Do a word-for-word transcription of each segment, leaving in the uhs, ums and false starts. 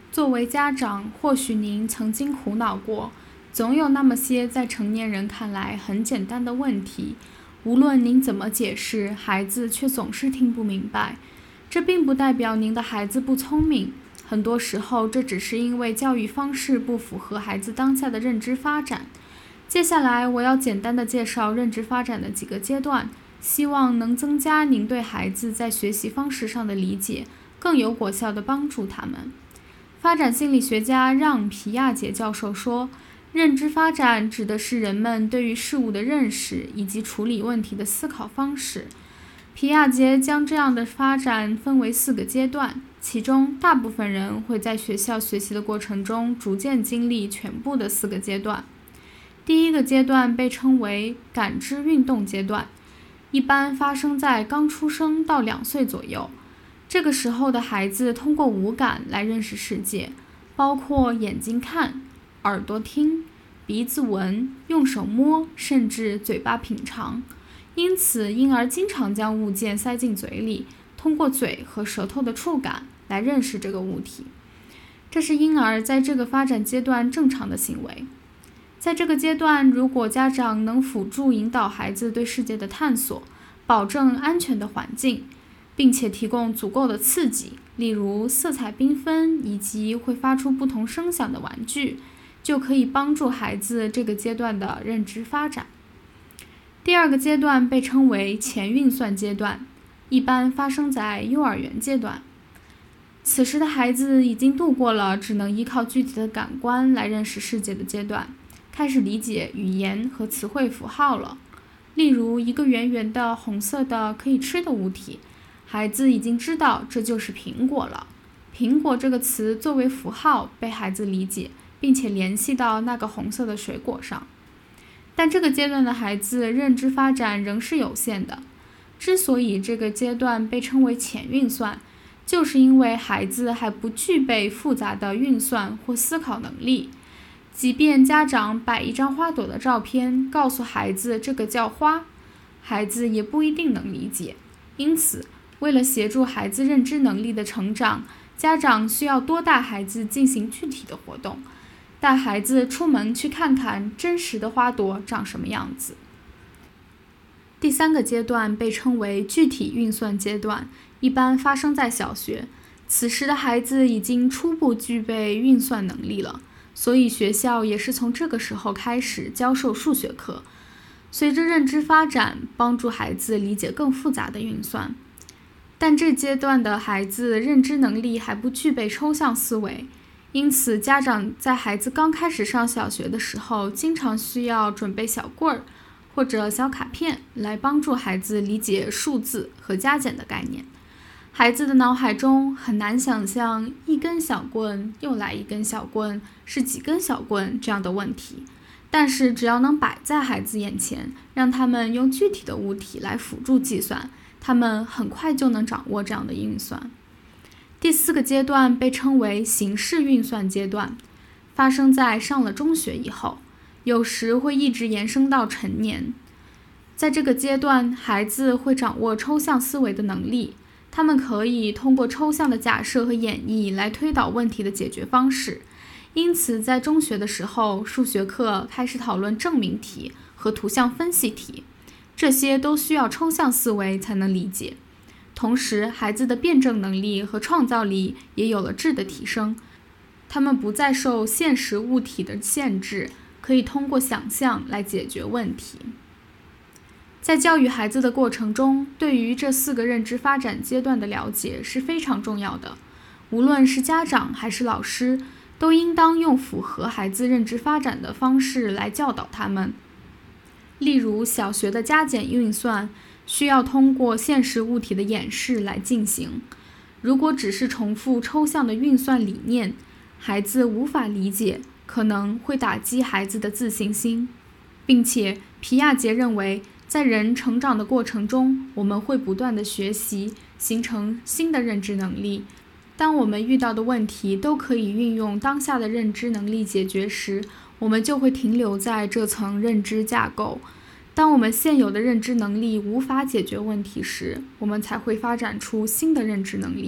作为家长，或许您曾经苦恼过，总有那么些在成年人看来很简单的问题，无论您怎么解释，孩子却总是听不明白。这并不代表您的孩子不聪明，很多时候这只是因为教育方式不符合孩子当下的认知发展。接下来我要简单的介绍认知发展的几个阶段，希望能增加您对孩子在学习方式上的理解，更有果效地帮助他们。发展心理学家让·皮亚杰教授说，认知发展指的是人们对于事物的认识以及处理问题的思考方式。皮亚杰将这样的发展分为四个阶段，其中大部分人会在学校学习的过程中逐渐经历全部的四个阶段。第一个阶段被称为感知运动阶段，一般发生在刚出生到两岁左右。这个时候的孩子通过五感来认识世界，包括眼睛看、耳朵听、鼻子闻、用手摸，甚至嘴巴品尝。因此，婴儿经常将物件塞进嘴里，通过嘴和舌头的触感来认识这个物体。这是婴儿在这个发展阶段正常的行为。在这个阶段，如果家长能辅助引导孩子对世界的探索，保证安全的环境，并且提供足够的刺激，例如色彩缤纷以及会发出不同声响的玩具，就可以帮助孩子这个阶段的认知发展。第二个阶段被称为前运算阶段，一般发生在幼儿园阶段。此时的孩子已经度过了只能依靠具体的感官来认识世界的阶段，开始理解语言和词汇符号了。例如一个圆圆的红色的可以吃的物体，孩子已经知道这就是苹果了。苹果这个词作为符号被孩子理解，并且联系到那个红色的水果上。但这个阶段的孩子认知发展仍是有限的。之所以这个阶段被称为前运算，就是因为孩子还不具备复杂的运算或思考能力。即便家长摆一张花朵的照片，告诉孩子这个叫花，孩子也不一定能理解。因此，为了协助孩子认知能力的成长，家长需要多带孩子进行具体的活动，带孩子出门去看看真实的花朵长什么样子。第三个阶段被称为具体运算阶段，一般发生在小学。此时的孩子已经初步具备运算能力了，所以学校也是从这个时候开始教授数学课。随着认知发展，帮助孩子理解更复杂的运算。但这阶段的孩子认知能力还不具备抽象思维，因此家长在孩子刚开始上小学的时候，经常需要准备小棍儿或者小卡片来帮助孩子理解数字和加减的概念。孩子的脑海中很难想象一根小棍又来一根小棍是几根小棍这样的问题，但是只要能摆在孩子眼前，让他们用具体的物体来辅助计算，他们很快就能掌握这样的运算。第四个阶段被称为形式运算阶段，发生在上了中学以后，有时会一直延伸到成年。在这个阶段，孩子会掌握抽象思维的能力，他们可以通过抽象的假设和演绎来推导问题的解决方式。因此，在中学的时候，数学课开始讨论证明题和图像分析题，这些都需要抽象思维才能理解。同时，孩子的辩证能力和创造力也有了质的提升，他们不再受现实物体的限制，可以通过想象来解决问题。在教育孩子的过程中，对于这四个认知发展阶段的了解是非常重要的。无论是家长还是老师，都应当用符合孩子认知发展的方式来教导他们。例如，小学的加减运算需要通过现实物体的演示来进行。如果只是重复抽象的运算理念，孩子无法理解，可能会打击孩子的自信心。并且，皮亚杰认为，在人成长的过程中，我们会不断的学习，形成新的认知能力。当我们遇到的问题都可以运用当下的认知能力解决时，我们就会停留在这层认知架构。当我们现有的认知能力无法解决问题时，我们才会发展出新的认知能力。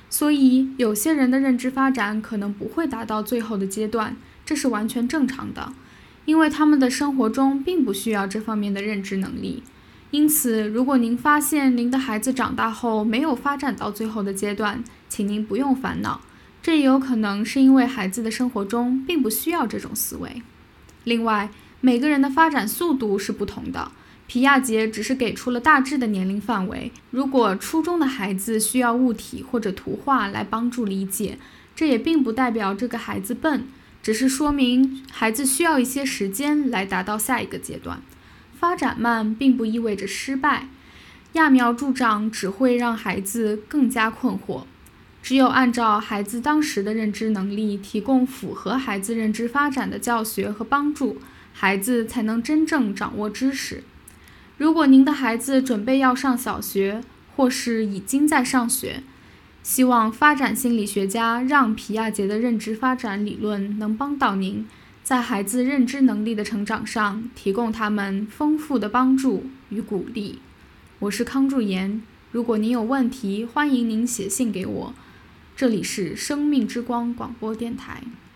所以有些人的认知发展可能不会达到最后的阶段，这是完全正常的，因为他们的生活中并不需要这方面的认知能力。因此，如果您发现您的孩子长大后没有发展到最后的阶段，请您不用烦恼，这也有可能是因为孩子的生活中并不需要这种思维。另外，每个人的发展速度是不同的，皮亚杰只是给出了大致的年龄范围。如果初中的孩子需要物体或者图画来帮助理解，这也并不代表这个孩子笨，只是说明孩子需要一些时间来达到下一个阶段。发展慢并不意味着失败，揠苗助长只会让孩子更加困惑。只有按照孩子当时的认知能力，提供符合孩子认知发展的教学和帮助，孩子才能真正掌握知识。如果您的孩子准备要上小学，或是已经在上学，希望发展心理学家让皮亚杰的认知发展理论能帮到您，在孩子认知能力的成长上提供他们丰富的帮助与鼓励。我是康祝妍，如果您有问题，欢迎您写信给我。这里是生命之光广播电台。